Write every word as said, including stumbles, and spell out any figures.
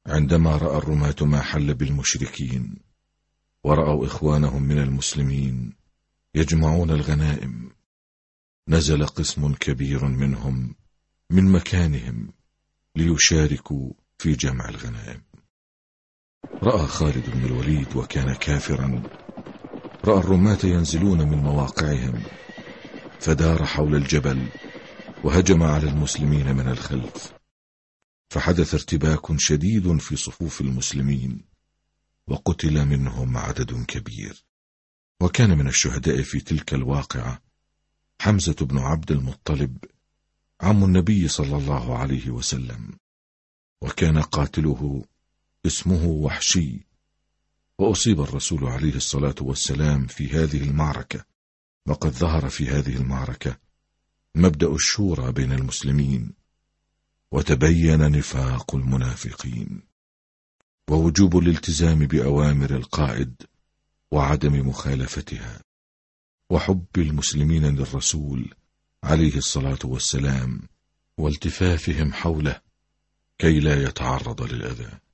عندما رأى الرماة ما حل بالمشركين ورأوا إخوانهم من المسلمين يجمعون الغنائم، نزل قسم كبير منهم من مكانهم ليشاركوا في جمع الغنائم. رأى خالد بن الوليد وكان كافرا، رأى الرماة ينزلون من مواقعهم فدار حول الجبل وهجم على المسلمين من الخلف، فحدث ارتباك شديد في صفوف المسلمين وقتل منهم عدد كبير. وكان من الشهداء في تلك الواقعة حمزة بن عبد المطلب عم النبي صلى الله عليه وسلم، وكان قاتله اسمه وحشي، وأصيب الرسول عليه الصلاة والسلام في هذه المعركة. وقد ظهر في هذه المعركة مبدأ الشورى بين المسلمين، وتبين نفاق المنافقين، ووجوب الالتزام بأوامر القائد وعدم مخالفتها، وحب المسلمين للرسول عليه الصلاة والسلام والتفافهم حوله كي لا يتعرض للأذى.